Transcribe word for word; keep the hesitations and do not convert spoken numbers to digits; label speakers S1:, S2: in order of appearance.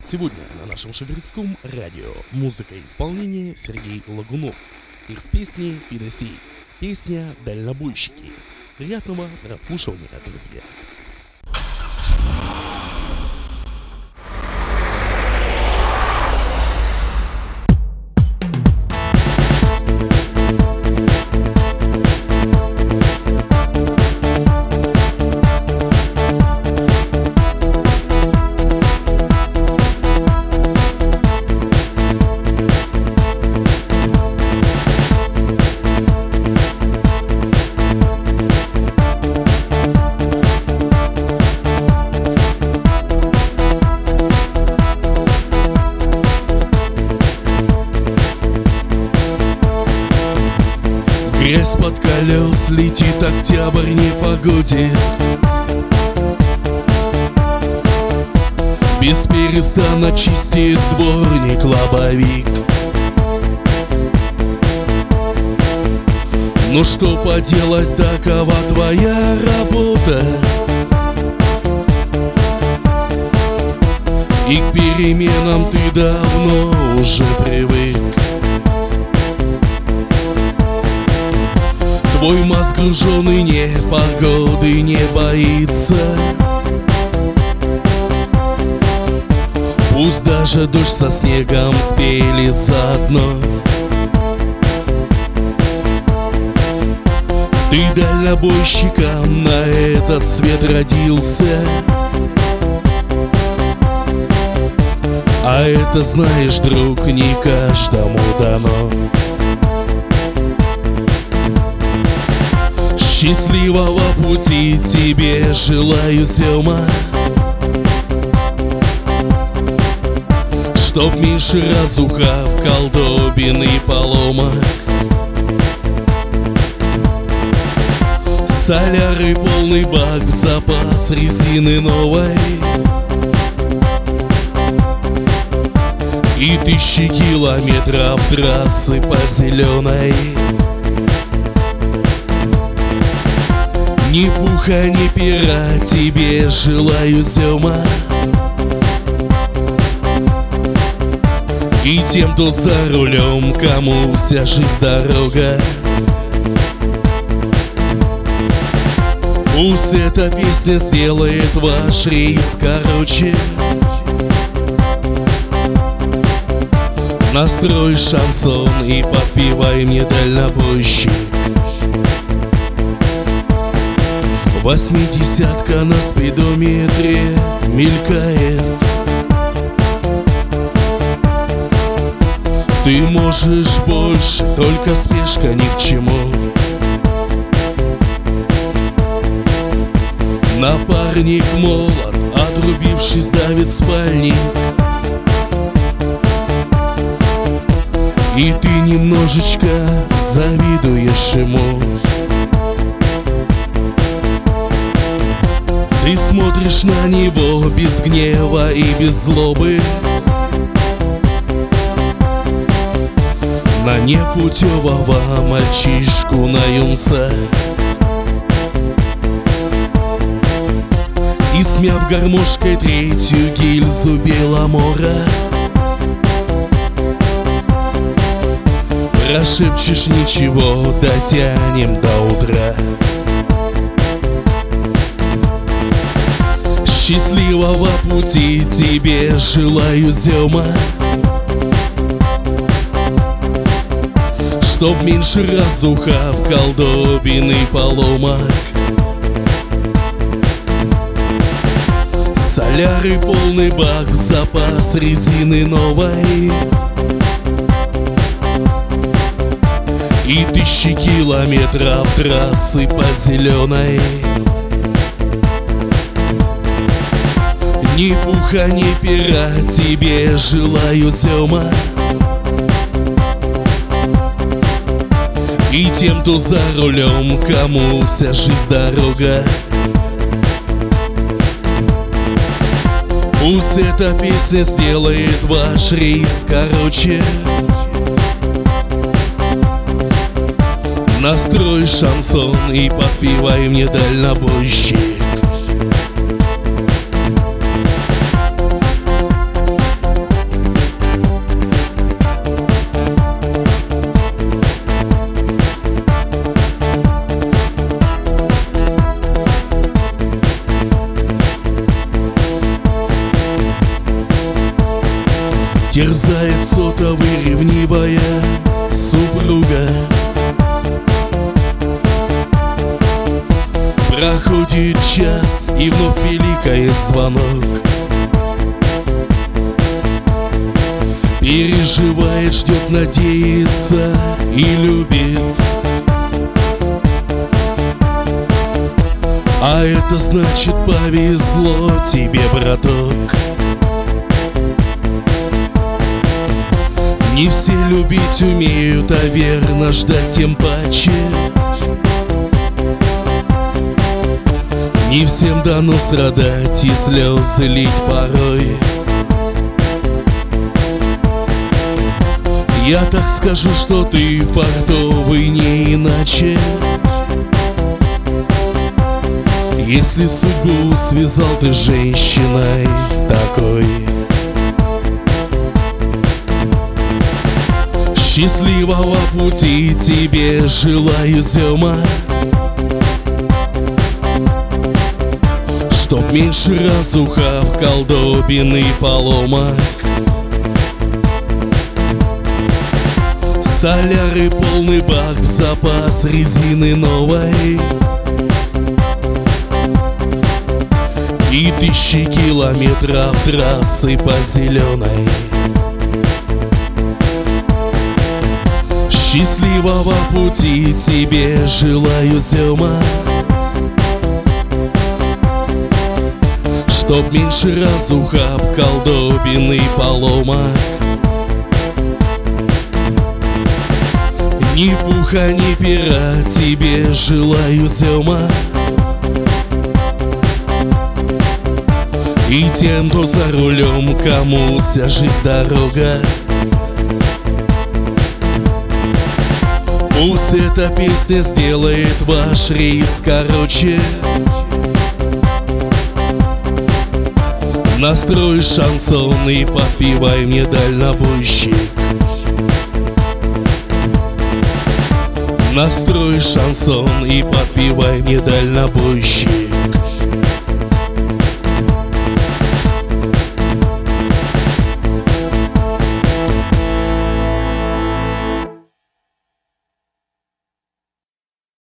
S1: Сегодня на нашем Шеверецком радио музыка и исполнение Сергей Лагунов. Их с песней «Финесей». Песня «Дальнобойщики». Приятного прослушивания, друзья.
S2: Грязь под колес летит, октябрь не погодит. Без перестана чистит дворник-лобовик. Ну что поделать, такова твоя работа, и к переменам ты давно уже привык. Твой мозг груженный непогоды не боится. Пусть даже дождь со снегом спели заодно. Ты дальнобойщиком на этот свет родился, а это, знаешь, друг, не каждому дано. Счастливого пути тебе желаю, Сёма, чтоб меньше разуха, колдобин и поломок. Соляры полный бак, запас резины новой и тысячи километров трассы по зеленой. Ни пуха, ни пера тебе желаю, Сёма, и тем, кто за рулем, кому вся жизнь дорога. Пусть эта песня сделает ваш рейс короче. Настрой шансон и подпевай мне, дальнобойщик. Восьмидесятка на спидометре мелькает. Ты можешь больше, только спешка ни к чему. Напарник молод, отрубившись, давит спальник, и ты немножечко завидуешь ему. Ты смотришь на него без гнева и без злобы, на непутевого мальчишку, на юнца. И, смяв гармошкой третью гильзу беломора, прошепчешь: ничего, дотянем до утра. Счастливого пути тебе желаю, Сёма, чтоб меньше разуха, колдобин и поломок. Соляры полный бак, запас резины новой и тысячи километров трассы по зеленой. Ни пуха, ни пера тебе желаю, Сёма, и тем, кто за рулем, кому вся жизнь дорога. Пусть эта песня сделает ваш рейс короче. Настрой шансон и подпевай мне, дальнобойщик. терзает сотовый ревнивая супруга. Проходит час, и вновь пиликает звонок. Переживает, ждет, надеется и любит. А это значит, повезло тебе, браток. Не все любить умеют, а верно ждать тем паче. Не всем дано страдать и слезы лить порой. Я так скажу, что ты фартовый не иначе. Если судьбу связал ты с женщиной такой. Счастливого пути тебе желаю, Зёма. Чтоб меньше разухов, колдобин и поломок. Соляры полный бак, в запас резины новой. И тысячи километров трассы по зеленой. Счастливого пути тебе желаю, Зёма. Чтоб меньше разухаб, колдобин и поломок. Ни пуха, ни пера тебе желаю, Зёма. И тем, кто за рулем, кому вся жизнь дорога. Пусть эта песня сделает ваш рейс короче. Настрой шансон и подпевай мне, дальнобойщик. Настрой шансон и подпевай мне, дальнобойщик.